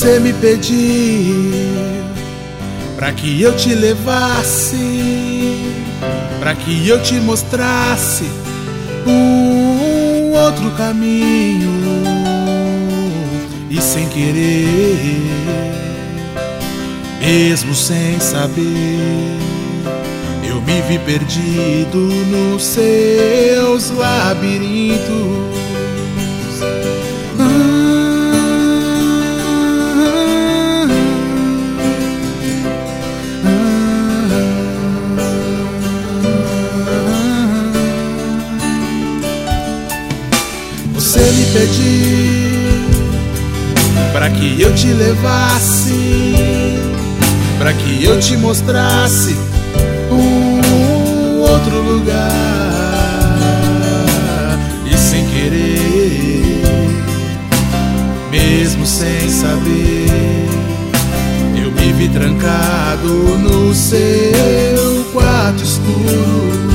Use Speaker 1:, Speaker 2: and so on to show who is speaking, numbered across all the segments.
Speaker 1: Você me pediu pra que eu te levasse, pra que eu te mostrasse um outro caminho. E sem querer, mesmo sem saber, eu me vi perdido nos seus labirintos. Você me pediu pra que eu te levasse, pra que eu te mostrasse um outro lugar. E sem querer, mesmo sem saber, eu me vi trancado no seu quarto escuro.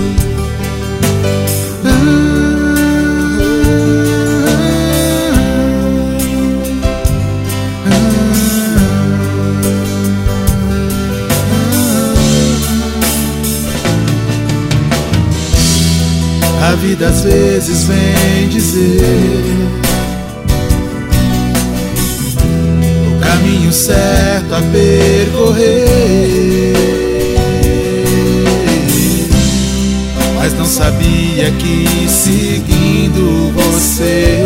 Speaker 1: A vida às vezes vem dizer o caminho certo a percorrer, mas não sabia que seguindo você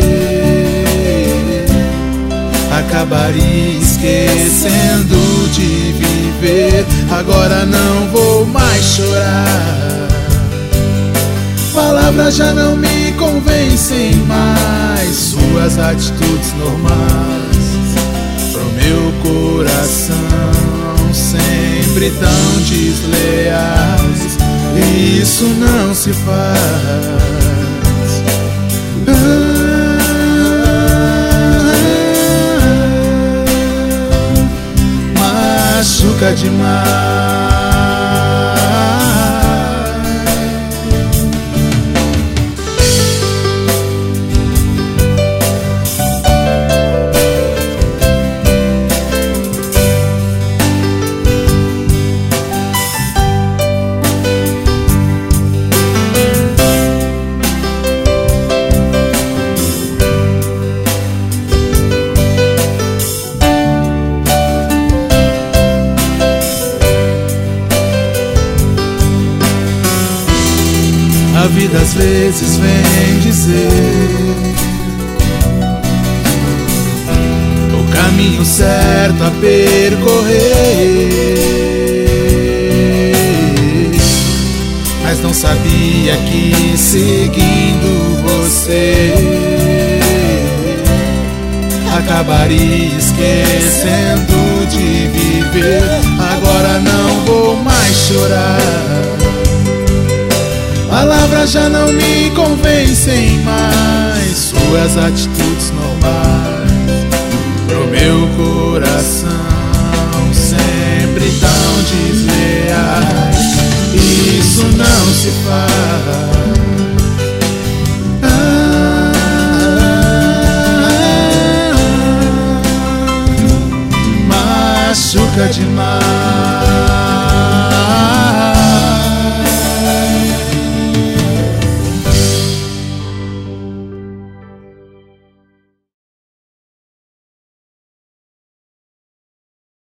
Speaker 1: acabaria esquecendo de viver. Agora não vou mais chorar, palavras já não me convencem mais, suas atitudes normais pro meu coração sempre tão desleais. Isso não se faz. Machuca demais. A vida às vezes vem dizer o caminho certo a percorrer, mas não sabia que seguindo você acabaria esquecendo de viver. Agora não vou mais chorar, palavras já não me convencem mais, suas atitudes normais pro meu coração sempre tão desleais. Isso não se faz. Machuca demais.